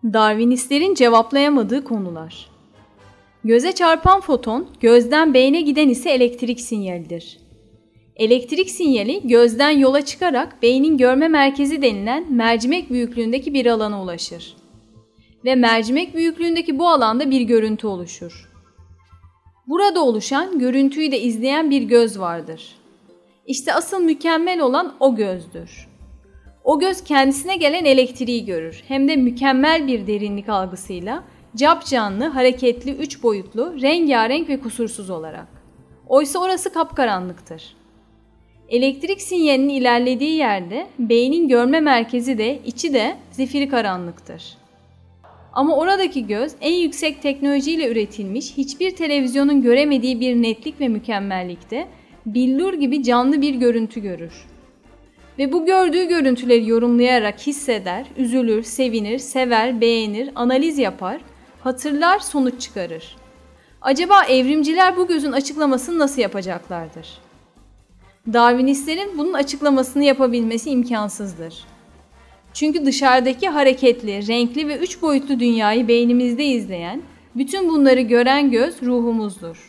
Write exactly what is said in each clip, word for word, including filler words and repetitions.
Darwinistlerin cevaplayamadığı konular. Göze çarpan foton, gözden beyne giden ise elektrik sinyalidir. Elektrik sinyali gözden yola çıkarak beynin görme merkezi denilen mercimek büyüklüğündeki bir alana ulaşır. Ve mercimek büyüklüğündeki bu alanda bir görüntü oluşur. Burada oluşan, görüntüyü de izleyen bir göz vardır. İşte asıl mükemmel olan o gözdür. O göz kendisine gelen elektriği görür. Hem de mükemmel bir derinlik algısıyla, capcanlı, hareketli, üç boyutlu, rengarenk ve kusursuz olarak. Oysa orası kapkaranlıktır. Elektrik sinyalinin ilerlediği yerde beynin görme merkezi de, içi de zifiri karanlıktır. Ama oradaki göz en yüksek teknolojiyle üretilmiş, hiçbir televizyonun göremediği bir netlik ve mükemmellikte, billur gibi canlı bir görüntü görür. Ve bu gördüğü görüntüleri yorumlayarak hisseder, üzülür, sevinir, sever, beğenir, analiz yapar, hatırlar, sonuç çıkarır. Acaba evrimciler bu gözün açıklamasını nasıl yapacaklardır? Darwinistlerin bunun açıklamasını yapabilmesi imkansızdır. Çünkü dışarıdaki hareketli, renkli ve üç boyutlu dünyayı beynimizde izleyen, bütün bunları gören göz ruhumuzdur.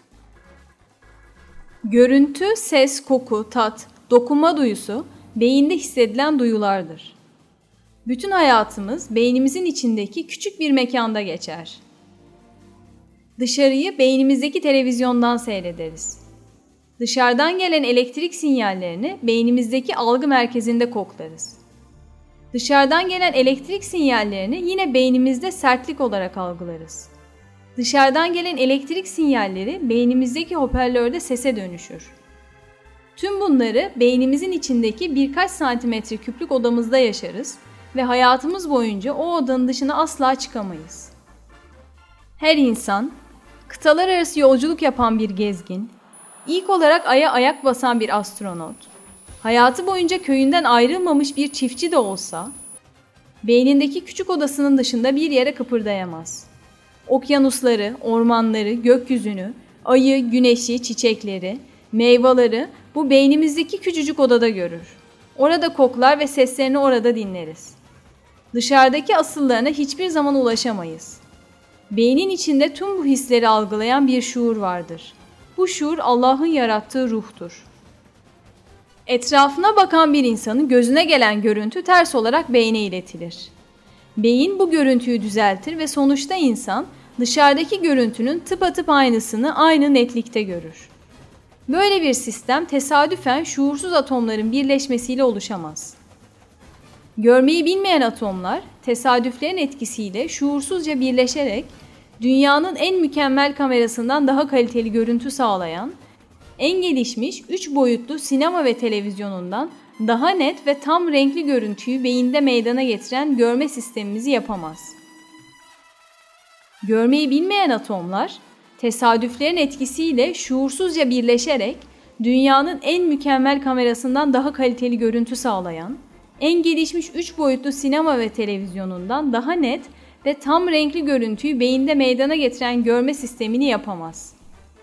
Görüntü, ses, koku, tat, dokunma duyusu beyinde hissedilen duyulardır. Bütün hayatımız beynimizin içindeki küçük bir mekanda geçer. Dışarıyı beynimizdeki televizyondan seyrederiz. Dışarıdan gelen elektrik sinyallerini beynimizdeki algı merkezinde koklarız. Dışarıdan gelen elektrik sinyallerini yine beynimizde sertlik olarak algılarız. Dışarıdan gelen elektrik sinyalleri beynimizdeki hoparlörde sese dönüşür. Tüm bunları beynimizin içindeki birkaç santimetre küplük odamızda yaşarız ve hayatımız boyunca o odanın dışına asla çıkamayız. Her insan, kıtalar arası yolculuk yapan bir gezgin, ilk olarak Ay'a ayak basan bir astronot, hayatı boyunca köyünden ayrılmamış bir çiftçi de olsa, beynindeki küçük odasının dışında bir yere kıpırdayamaz. Okyanusları, ormanları, gökyüzünü, ayı, güneşi, çiçekleri, meyveleri bu beynimizdeki küçücük odada görür. Orada koklar ve seslerini orada dinleriz. Dışarıdaki asıllarına hiçbir zaman ulaşamayız. Beynin içinde tüm bu hisleri algılayan bir şuur vardır. Bu şuur Allah'ın yarattığı ruhtur. Etrafına bakan bir insanın gözüne gelen görüntü ters olarak beyne iletilir. Beyin bu görüntüyü düzeltir ve sonuçta insan dışarıdaki görüntünün tıpatıp aynısını aynı netlikte görür. Böyle bir sistem tesadüfen şuursuz atomların birleşmesiyle oluşamaz. Görmeyi bilmeyen atomlar tesadüflerin etkisiyle şuursuzca birleşerek dünyanın en mükemmel kamerasından daha kaliteli görüntü sağlayan, en gelişmiş üç boyutlu sinema ve televizyonundan daha net ve tam renkli görüntüyü beyinde meydana getiren görme sistemimizi yapamaz. Görmeyi bilmeyen atomlar, tesadüflerin etkisiyle şuursuzca birleşerek dünyanın en mükemmel kamerasından daha kaliteli görüntü sağlayan, en gelişmiş üç boyutlu sinema ve televizyonundan daha net ve tam renkli görüntüyü beyinde meydana getiren görme sistemini yapamaz.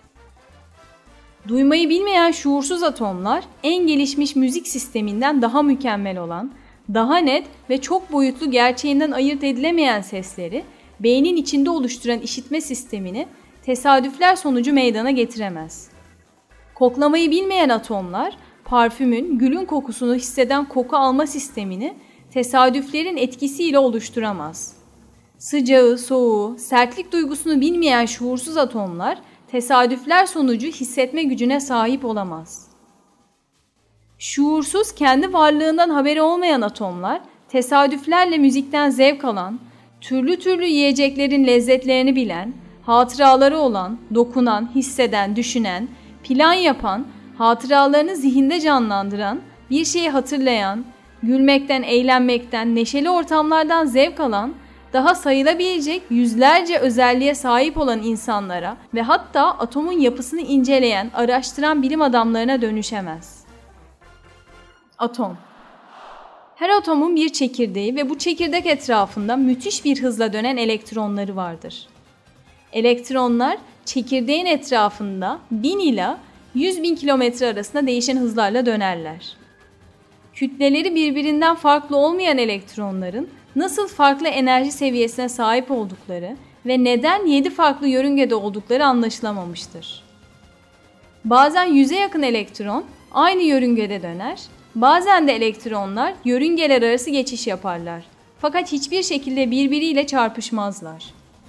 Duymayı bilmeyen şuursuz atomlar, en gelişmiş müzik sisteminden daha mükemmel olan, daha net ve çok boyutlu gerçeğinden ayırt edilemeyen sesleri, beynin içinde oluşturan işitme sistemini tesadüfler sonucu meydana getiremez. Koklamayı bilmeyen atomlar, parfümün, gülün kokusunu hisseden koku alma sistemini tesadüflerin etkisiyle oluşturamaz. Sıcağı, soğuğu, sertlik duygusunu bilmeyen şuursuz atomlar, tesadüfler sonucu hissetme gücüne sahip olamaz. Şuursuz, kendi varlığından haberi olmayan atomlar, tesadüflerle müzikten zevk alan, türlü türlü yiyeceklerin lezzetlerini bilen, hatıraları olan, dokunan, hisseden, düşünen, plan yapan, hatıralarını zihinde canlandıran, bir şeyi hatırlayan, gülmekten, eğlenmekten, neşeli ortamlardan zevk alan, daha sayılabilecek yüzlerce özelliğe sahip olan insanlara ve hatta atomun yapısını inceleyen, araştıran bilim adamlarına dönüşemez. Atom. Her atomun bir çekirdeği ve bu çekirdek etrafında müthiş bir hızla dönen elektronları vardır. Elektronlar çekirdeğin etrafında bin ila yüz bin kilometre arasında değişen hızlarla dönerler. Kütleleri birbirinden farklı olmayan elektronların nasıl farklı enerji seviyesine sahip oldukları ve neden yedi farklı yörüngede oldukları anlaşılamamıştır. Bazen yüze yakın elektron aynı yörüngede döner, bazen de elektronlar yörüngeler arası geçiş yaparlar. Fakat hiçbir şekilde birbiriyle çarpışmazlar.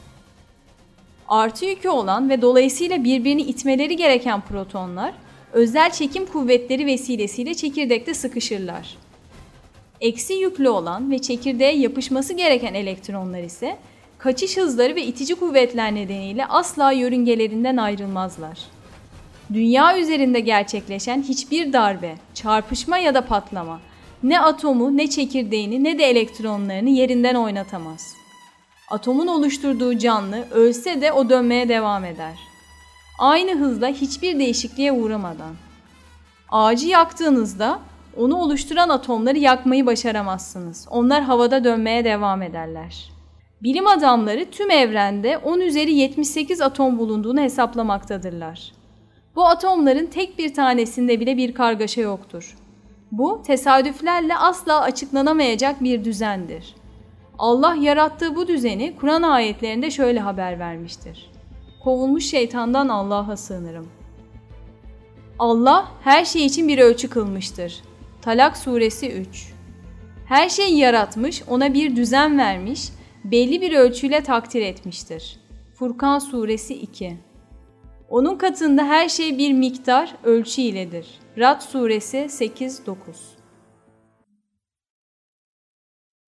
Artı yükü olan ve dolayısıyla birbirini itmeleri gereken protonlar, özel çekim kuvvetleri vesilesiyle çekirdekte sıkışırlar. Eksi yüklü olan ve çekirdeğe yapışması gereken elektronlar ise kaçış hızları ve itici kuvvetler nedeniyle asla yörüngelerinden ayrılmazlar. Dünya üzerinde gerçekleşen hiçbir darbe, çarpışma ya da patlama ne atomu, ne çekirdeğini, ne de elektronlarını yerinden oynatamaz. Atomun oluşturduğu canlı ölse de o dönmeye devam eder. Aynı hızla hiçbir değişikliğe uğramadan. Ağacı yaktığınızda onu oluşturan atomları yakmayı başaramazsınız. Onlar havada dönmeye devam ederler. Bilim adamları tüm evrende on üzeri yetmiş sekiz atom bulunduğunu hesaplamaktadırlar. Bu atomların tek bir tanesinde bile bir kargaşa yoktur. Bu tesadüflerle asla açıklanamayacak bir düzendir. Allah yarattığı bu düzeni Kur'an ayetlerinde şöyle haber vermiştir. Kovulmuş şeytandan Allah'a sığınırım. Allah her şey için bir ölçü kılmıştır. Talak suresi üç. Her şeyi yaratmış, ona bir düzen vermiş, belli bir ölçüyle takdir etmiştir. Furkan suresi iki. Onun katında her şey bir miktar, ölçü iledir. Ra'd suresi sekiz dokuz.